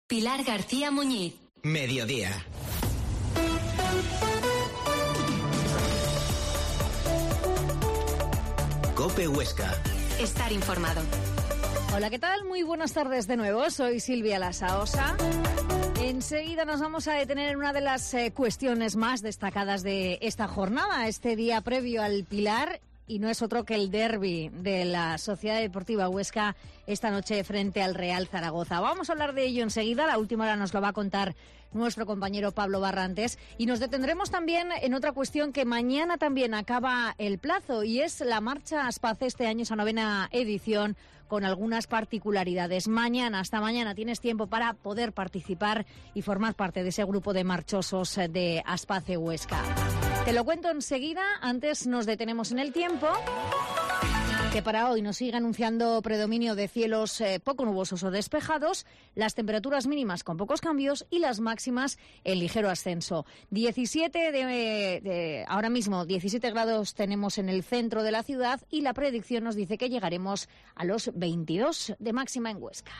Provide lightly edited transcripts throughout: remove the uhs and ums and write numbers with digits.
Pilar García Muñiz. Mediodía. COPE Huesca. Estar informado. Hola, ¿qué tal? Muy buenas tardes de nuevo. Soy Silvia Lasaosa. Enseguida nos vamos a detener en una de las cuestiones más destacadas de esta jornada, este día previo al Pilar, y no es otro que el derbi de la Sociedad Deportiva Huesca esta noche frente al Real Zaragoza. Vamos a hablar de ello enseguida, la última hora nos lo va a contar nuestro compañero Pablo Barrantes, y nos detendremos también en otra cuestión que mañana también acaba el plazo, y es la Marcha Aspace, este año esa 9ª edición, con algunas particularidades. Hasta mañana tienes tiempo para poder participar y formar parte de ese grupo de marchosos de Aspace Huesca. Te lo cuento enseguida, antes nos detenemos en el tiempo, que para hoy nos sigue anunciando predominio de cielos poco nubosos o despejados, las temperaturas mínimas con pocos cambios y las máximas en ligero ascenso. Ahora mismo 17 grados tenemos en el centro de la ciudad y la predicción nos dice que llegaremos a los 22 de máxima en Huesca.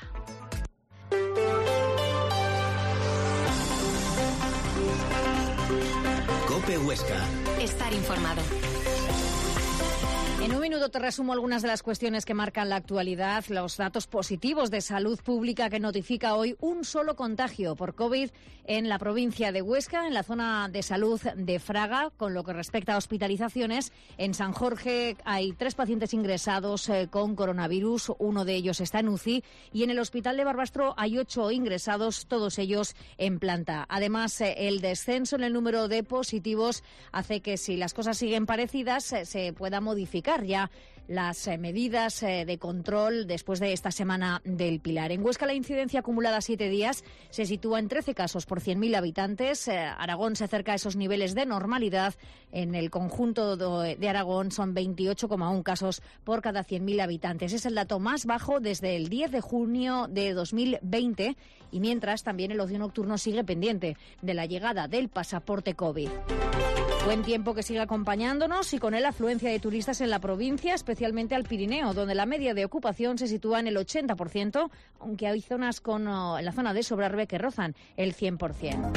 COPE Huesca. Estar informado. En un minuto te resumo algunas de las cuestiones que marcan la actualidad. Los datos positivos de salud pública que notifica hoy un solo contagio por COVID en la provincia de Huesca, en la zona de salud de Fraga. Con lo que respecta a hospitalizaciones, en San Jorge hay 3 pacientes ingresados con coronavirus. Uno de ellos está en UCI. Y en el hospital de Barbastro hay 8 ingresados, todos ellos en planta. Además, el descenso en el número de positivos hace que, si las cosas siguen parecidas, se pueda modificar ya las medidas de control después de esta semana del Pilar. En Huesca la incidencia acumulada a 7 días se sitúa en 13 casos por 100.000 habitantes. Aragón se acerca a esos niveles de normalidad. En el conjunto de Aragón son 28,1 casos por cada 100.000 habitantes. Es el dato más bajo desde el 10 de junio de 2020 y mientras también el ocio nocturno sigue pendiente de la llegada del pasaporte COVID. Buen tiempo que sigue acompañándonos y con él afluencia de turistas en la provincia, especialmente al Pirineo, donde la media de ocupación se sitúa en el 80%, aunque hay zonas en la zona de Sobrarbe que rozan el 100%.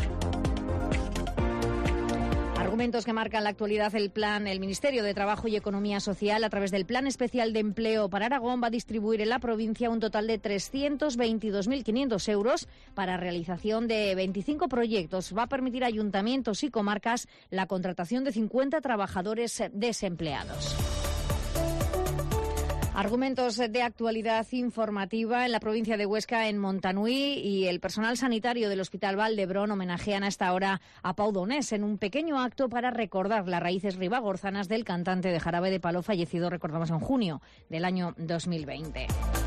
Argumentos que marcan la actualidad. El Ministerio de Trabajo y Economía Social, a través del Plan Especial de Empleo para Aragón, va a distribuir en la provincia un total de 322.500 euros para realización de 25 proyectos. Va a permitir a ayuntamientos y comarcas la contratación de 50 trabajadores desempleados. Argumentos de actualidad informativa en la provincia de Huesca, en Montanui, y el personal sanitario del Hospital Valdebrón homenajean a esta hora a Pau Donés en un pequeño acto para recordar las raíces ribagorzanas del cantante de Jarabe de Palo, fallecido, recordamos, en junio del año 2020.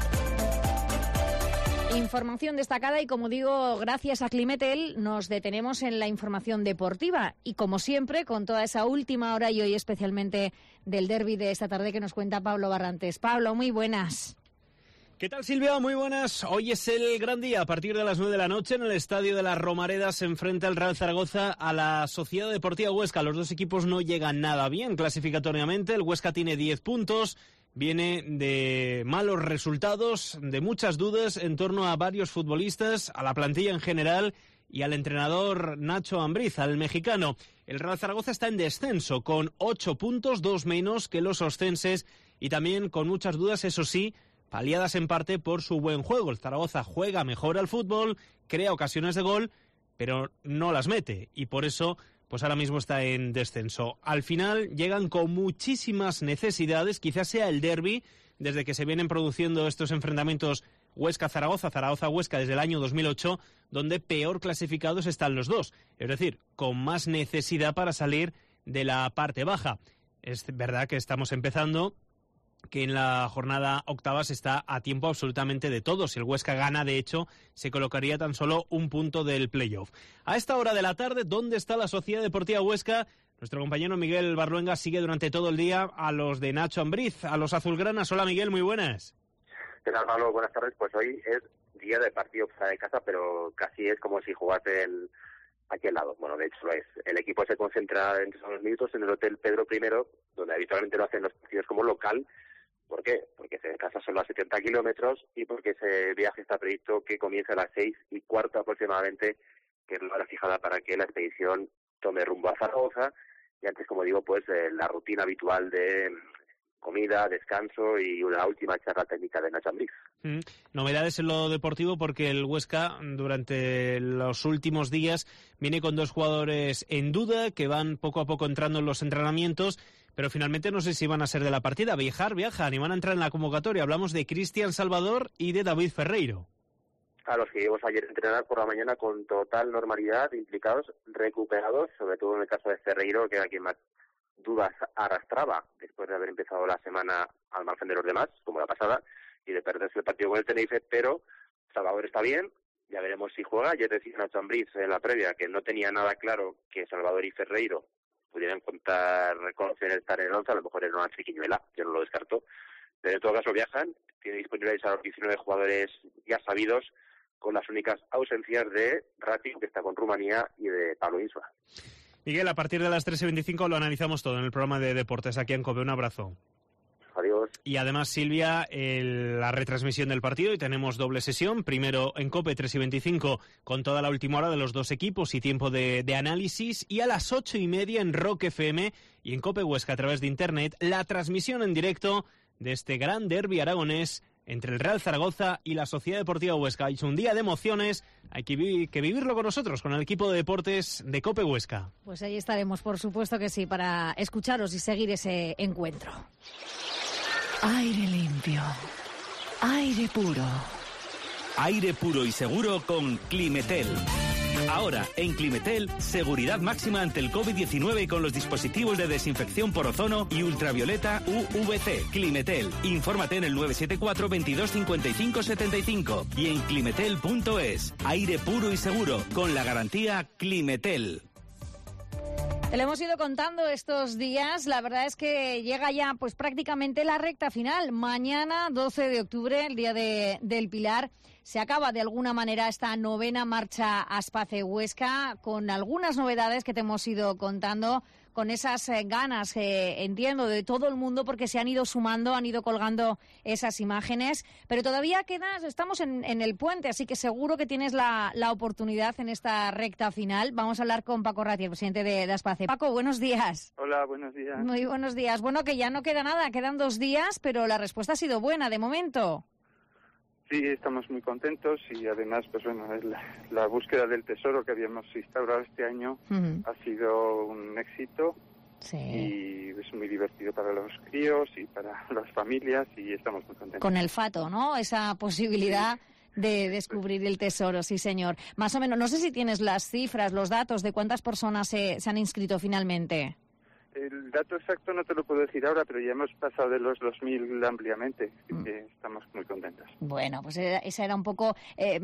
Información destacada y, como digo, gracias a Climetel nos detenemos en la información deportiva y, como siempre, con toda esa última hora y hoy especialmente del derbi de esta tarde que nos cuenta Pablo Barrantes. Pablo, muy buenas. ¿Qué tal, Silvia? Muy buenas. Hoy es el gran día. A partir de las 9 de la noche en el Estadio de las Romaredas se enfrenta el Real Zaragoza a la Sociedad Deportiva Huesca. Los dos equipos no llegan nada bien clasificatoriamente. El Huesca tiene 10 puntos. Viene de malos resultados, de muchas dudas en torno a varios futbolistas, a la plantilla en general y al entrenador Nacho Ambriz, al mexicano. El Real Zaragoza está en descenso con 8 puntos, 2 menos que los oscenses, y también con muchas dudas, eso sí, paliadas en parte por su buen juego. El Zaragoza juega mejor al fútbol, crea ocasiones de gol, pero no las mete, y por eso pues ahora mismo está en descenso. Al final llegan con muchísimas necesidades, quizás sea el derbi, desde que se vienen produciendo estos enfrentamientos Huesca-Zaragoza, Zaragoza-Huesca desde el año 2008, donde peor clasificados están los dos, es decir, con más necesidad para salir de la parte baja. Es verdad que estamos empezando, que en la jornada octava se está a tiempo absolutamente de todo. Si el Huesca gana, de hecho, se colocaría tan solo un punto del playoff. A esta hora de la tarde, ¿dónde está la Sociedad Deportiva Huesca? Nuestro compañero Miguel Barluenga sigue durante todo el día a los de Nacho Ambriz, a los azulgranas. Hola, Miguel, muy buenas. ¿Qué tal, Pablo? Buenas tardes. Pues hoy es día de partido fuera de casa, pero casi es como si jugase aquí al lado. Bueno, de hecho lo es. El equipo se concentra en esos minutos en el Hotel Pedro I, donde habitualmente lo hacen los partidos como local, ¿Por qué? Porque se descansa solo a 70 kilómetros y porque ese viaje está previsto que comience a las 6:15 aproximadamente, que es la hora fijada para que la expedición tome rumbo a Zaragoza. Y antes, como digo, pues la rutina habitual de comida, descanso y una última charla técnica de Nacho Ambriz. Novedades en lo deportivo, porque el Huesca durante los últimos días viene con 2 jugadores en duda que van poco a poco entrando en los entrenamientos, pero finalmente no sé si van a ser de la partida. Viajan y van a entrar en la convocatoria. Hablamos de Cristian Salvador y de David Ferreiro. A los que vimos ayer entrenar por la mañana con total normalidad, implicados, recuperados, sobre todo en el caso de Ferreiro, que era quien más dudas arrastraba después de haber empezado la semana al margen de los demás, como la pasada, y de perderse el partido con el Tenerife, pero Salvador está bien, ya veremos si juega. Ayer decía Nacho Ambriz en la previa que no tenía nada claro que Salvador y Ferreiro pudieran contar con estar en el 11, a lo mejor era una triquiñuela, yo no lo descarto, pero en todo caso viajan, tiene disponibles a los 19 jugadores ya sabidos, con las únicas ausencias de Ratiu, que está con Rumanía, y de Pablo Insua. Miguel, a partir de las 3:25 lo analizamos todo en el programa de deportes aquí en COPE. Un abrazo. Adiós. Y además, Silvia, la retransmisión del partido, y tenemos doble sesión. Primero en COPE 3:25 con toda la última hora de los 2 equipos y tiempo de análisis. Y a las 8:30 en Rock FM y en COPE Huesca a través de Internet, la transmisión en directo de este gran derbi aragonés entre el Real Zaragoza y la Sociedad Deportiva Huesca. Es un día de emociones, hay que vivirlo con nosotros, con el equipo de deportes de COPE Huesca. Pues ahí estaremos, por supuesto que sí, para escucharos y seguir ese encuentro. Aire limpio, aire puro. Aire puro y seguro con Climetel. Ahora, en Climetel, seguridad máxima ante el COVID-19 con los dispositivos de desinfección por ozono y ultravioleta UVC. Climetel. Infórmate en el 974 22 55 75 y en climetel.es. Aire puro y seguro con la garantía Climetel. Te lo hemos ido contando estos días. La verdad es que llega ya pues prácticamente la recta final. Mañana, 12 de octubre, el día del Pilar, se acaba de alguna manera esta 9ª marcha Aspace-Huesca, con algunas novedades que te hemos ido contando, con esas ganas, entiendo, de todo el mundo, porque se han ido sumando, han ido colgando esas imágenes, pero todavía estamos en el puente, así que seguro que tienes la oportunidad en esta recta final. Vamos a hablar con Paco Ratti, el presidente de Aspace. Paco, buenos días. Hola, buenos días. Muy buenos días. Bueno, que ya no queda nada, quedan 2 días, pero la respuesta ha sido buena de momento. Sí, estamos muy contentos y además, pues bueno, la búsqueda del tesoro que habíamos instaurado este año ha sido un éxito. Sí. Y es muy divertido para los críos y para las familias y estamos muy contentos. Con el fato, ¿no? Esa posibilidad de descubrir el tesoro, sí señor. Más o menos, no sé si tienes las cifras, los datos de cuántas personas se han inscrito finalmente. El dato exacto no te lo puedo decir ahora, pero ya hemos pasado de los 2.000 ampliamente, así que estamos muy contentos. Bueno, pues esa era un poco, era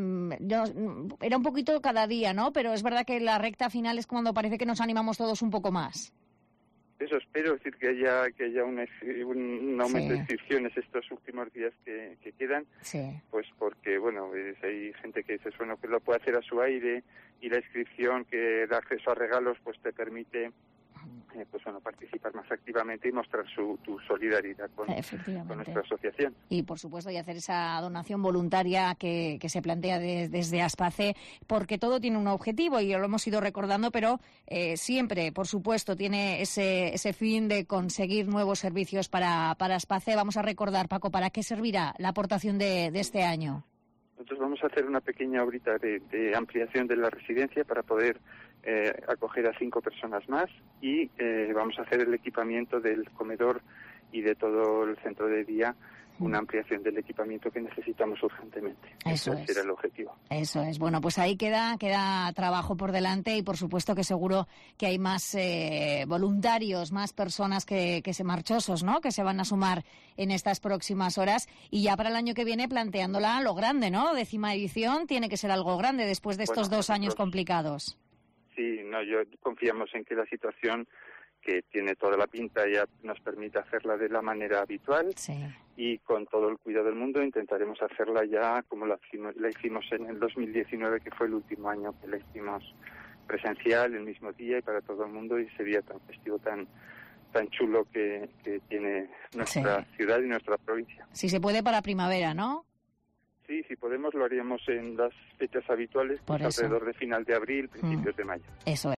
un poquito cada día, ¿no? Pero es verdad que la recta final es cuando parece que nos animamos todos un poco más. Eso espero, es decir, que haya un aumento de inscripciones estos últimos días que quedan, pues porque, bueno, hay gente que dice, bueno, que lo puede hacer a su aire y la inscripción que da acceso a regalos, pues te permite pues bueno, participar más activamente y mostrar tu solidaridad con nuestra asociación. Y por supuesto, y hacer esa donación voluntaria que se plantea desde Aspace, porque todo tiene un objetivo y lo hemos ido recordando, pero siempre, por supuesto, tiene ese fin de conseguir nuevos servicios para Aspace. Vamos a recordar, Paco, ¿para qué servirá la aportación de este año? Nosotros vamos a hacer una pequeña obrita de ampliación de la residencia para poder acoger a 5 personas más y vamos a hacer el equipamiento del comedor y de todo el centro de día, una ampliación del equipamiento que necesitamos urgentemente. Ese era el objetivo. Eso es. Bueno, pues ahí queda trabajo por delante y por supuesto que seguro que hay más voluntarios, más personas que se marchosos, ¿no? Que se van a sumar en estas próximas horas y ya para el año que viene planteándola lo grande, ¿no? 10ª edición tiene que ser algo grande después de estos 2 años complicados. Sí, yo confiamos en que la situación, que tiene toda la pinta, ya nos permite hacerla de la manera habitual y con todo el cuidado del mundo intentaremos hacerla ya como la hicimos en el 2019, que fue el último año que la hicimos presencial, el mismo día y para todo el mundo, y ese día tan festivo, tan tan chulo que tiene nuestra ciudad y nuestra provincia. Si se puede para primavera, ¿no? Sí, si podemos lo haríamos en las fechas habituales, pues alrededor de final de abril, principios de mayo. Eso es.